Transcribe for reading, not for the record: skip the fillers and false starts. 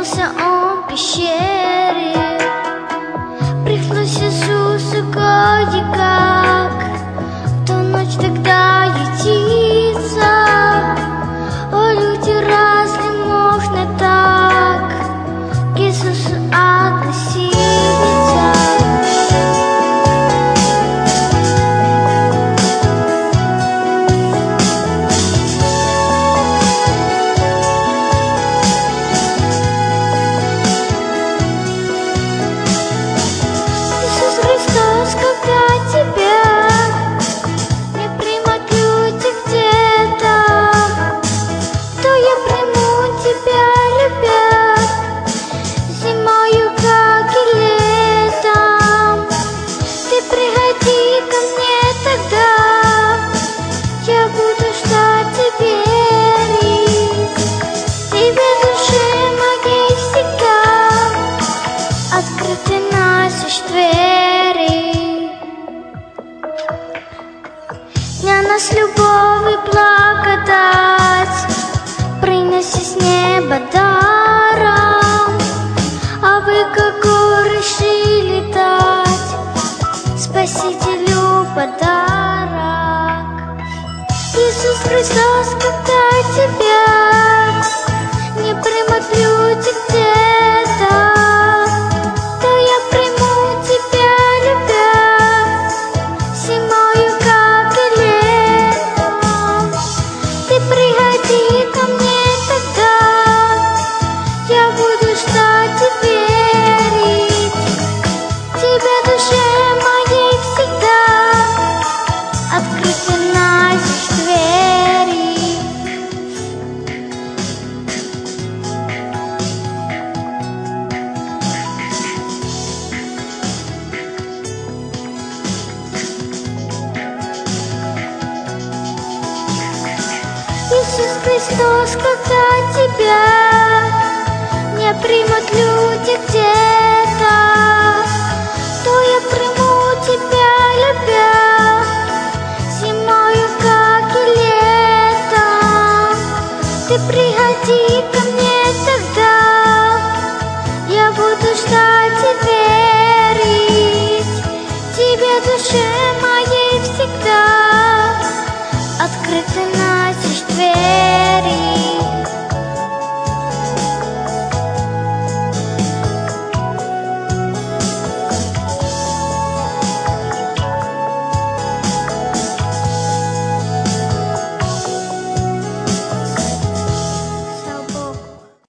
Проснулся он в пещере, пришлось Иисусу кое-как в ту ночь тогда ютиться. О, люди разве можно так к Иисусу относиться? Дня нас любовь и благодать принеси с неба даром, а вы как решили дать Спасителю подарок. Иисус Христос, когда тебя не примут люди где-то, то я приму тебя, любя, зимою как и летом. Ты приходи ко мне тогда, я буду ждать и верить. Тебе, душе моей, всегда открыты настежь двери. Иисус Христос, когда тебя не примут люди где-то, то я приму тебя, любя, зимою как и летом. Ты приходи ко мне тогда, я буду ждать тебя.